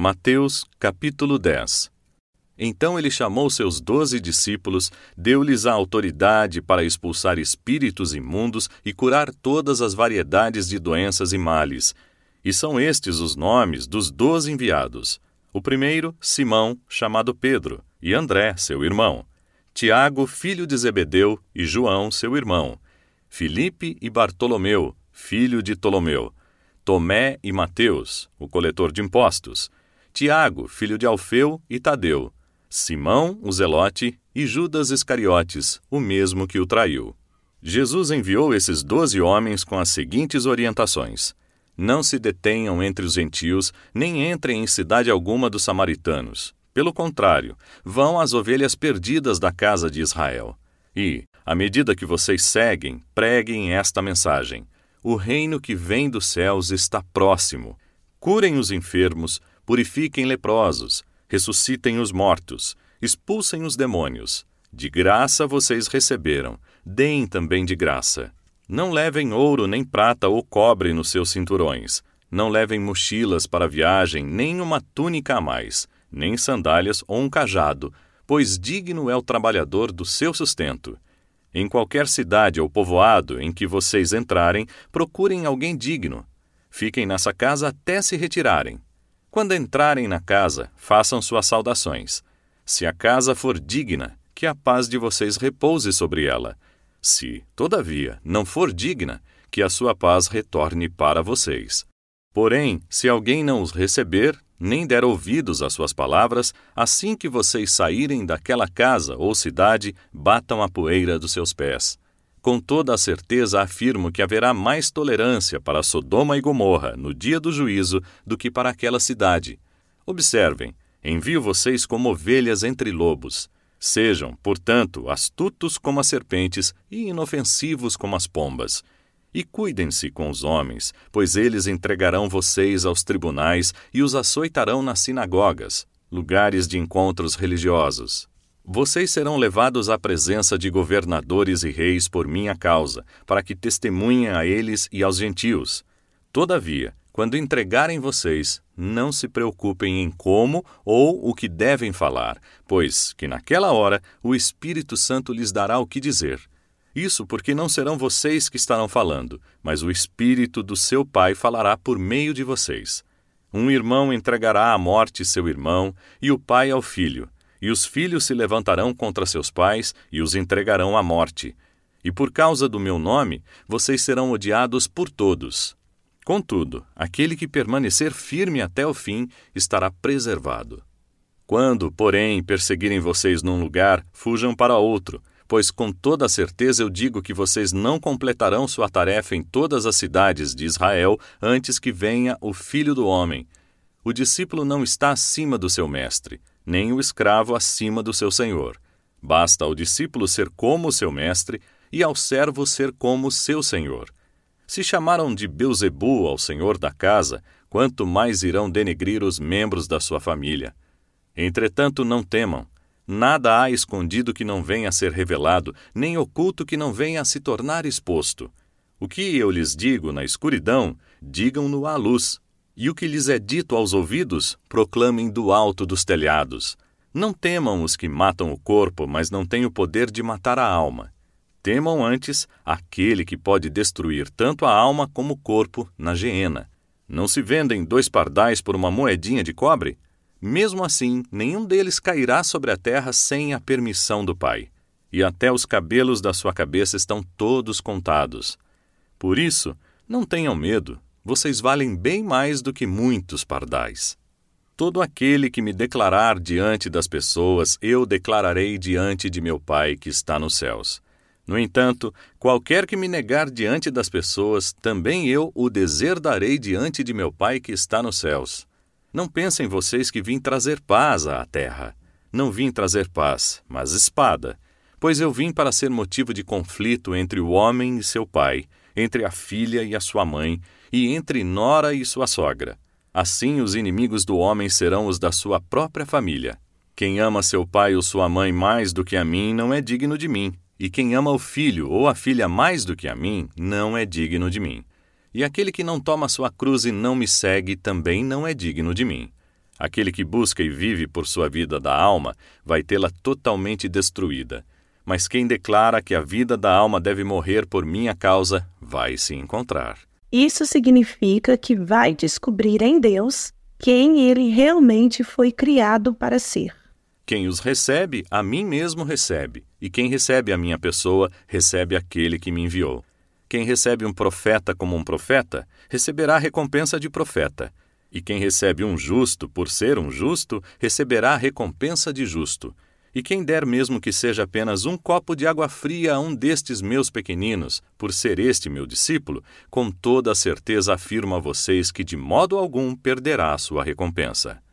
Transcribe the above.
Mateus, capítulo 10. Então ele chamou seus 12 discípulos, deu-lhes a autoridade para expulsar espíritos imundos e curar todas as variedades de doenças e males. E são estes os nomes dos 12 enviados. O primeiro, Simão, chamado Pedro, e André, seu irmão. Tiago, filho de Zebedeu, e João, seu irmão. Filipe e Bartolomeu, filho de Ptolomeu. Tomé e Mateus, o coletor de impostos. Tiago, filho de Alfeu, e Tadeu. Simão, o Zelote, e Judas Iscariotes, o mesmo que o traiu. Jesus enviou esses 12 homens com as seguintes orientações: não se detenham entre os gentios, nem entrem em cidade alguma dos samaritanos. Pelo contrário, vão às ovelhas perdidas da casa de Israel. E, à medida que vocês seguem, preguem esta mensagem: o reino que vem dos céus está próximo. Curem os enfermos, purifiquem leprosos, ressuscitem os mortos, expulsem os demônios. De graça vocês receberam, deem também de graça. Não levem ouro nem prata ou cobre nos seus cinturões. Não levem mochilas para a viagem, nem uma túnica a mais, nem sandálias ou um cajado, pois digno é o trabalhador do seu sustento. Em qualquer cidade ou povoado em que vocês entrarem, procurem alguém digno. Fiquem nessa casa até se retirarem. Quando entrarem na casa, façam suas saudações. Se a casa for digna, que a paz de vocês repouse sobre ela. Se, todavia, não for digna, que a sua paz retorne para vocês. Porém, se alguém não os receber, nem der ouvidos às suas palavras, assim que vocês saírem daquela casa ou cidade, batam a poeira dos seus pés. Com toda a certeza afirmo que haverá mais tolerância para Sodoma e Gomorra no dia do juízo do que para aquela cidade. Observem, envio vocês como ovelhas entre lobos. Sejam, portanto, astutos como as serpentes e inofensivos como as pombas. E cuidem-se com os homens, pois eles entregarão vocês aos tribunais e os açoitarão nas sinagogas, lugares de encontros religiosos. Vocês serão levados à presença de governadores e reis por minha causa, para que testemunhem a eles e aos gentios. Todavia, quando entregarem vocês, não se preocupem em como ou o que devem falar, pois que naquela hora o Espírito Santo lhes dará o que dizer. Isso porque não serão vocês que estarão falando, mas o Espírito do seu Pai falará por meio de vocês. Um irmão entregará à morte seu irmão, e o pai ao filho. E os filhos se levantarão contra seus pais e os entregarão à morte. E por causa do meu nome, vocês serão odiados por todos. Contudo, aquele que permanecer firme até o fim estará preservado. Quando, porém, perseguirem vocês num lugar, fujam para outro, pois com toda a certeza eu digo que vocês não completarão sua tarefa em todas as cidades de Israel antes que venha o Filho do Homem. O discípulo não está acima do seu mestre, nem o escravo acima do seu senhor. Basta ao discípulo ser como o seu mestre e ao servo ser como o seu senhor. Se chamaram de Belzebu ao senhor da casa, quanto mais irão denegrir os membros da sua família. Entretanto, não temam. Nada há escondido que não venha a ser revelado, nem oculto que não venha a se tornar exposto. O que eu lhes digo na escuridão, digam-no à luz. E o que lhes é dito aos ouvidos, proclamem do alto dos telhados. Não temam os que matam o corpo, mas não têm o poder de matar a alma. Temam antes aquele que pode destruir tanto a alma como o corpo na geena. Não se vendem 2 pardais por uma moedinha de cobre? Mesmo assim, nenhum deles cairá sobre a terra sem a permissão do Pai. E até os cabelos da sua cabeça estão todos contados. Por isso, não tenham medo. Vocês valem bem mais do que muitos pardais. Todo aquele que me declarar diante das pessoas, eu declararei diante de meu Pai que está nos céus. No entanto, qualquer que me negar diante das pessoas, também eu o deserdarei diante de meu Pai que está nos céus. Não pensem vocês que vim trazer paz à terra. Não vim trazer paz, mas espada. Pois eu vim para ser motivo de conflito entre o homem e seu pai, entre a filha e a sua mãe, e entre nora e sua sogra. Assim os inimigos do homem serão os da sua própria família. Quem ama seu pai ou sua mãe mais do que a mim não é digno de mim, e quem ama o filho ou a filha mais do que a mim não é digno de mim. E aquele que não toma sua cruz e não me segue também não é digno de mim. Aquele que busca e vive por sua vida da alma vai tê-la totalmente destruída. Mas quem declara que a vida da alma deve morrer por minha causa, vai se encontrar. Isso significa que vai descobrir em Deus quem ele realmente foi criado para ser. Quem os recebe, a mim mesmo recebe. E quem recebe a minha pessoa, recebe aquele que me enviou. Quem recebe um profeta como um profeta, receberá a recompensa de profeta. E quem recebe um justo por ser um justo, receberá a recompensa de justo. E quem der mesmo que seja apenas um copo de água fria a um destes meus pequeninos, por ser este meu discípulo, com toda a certeza afirmo a vocês que de modo algum perderá a sua recompensa.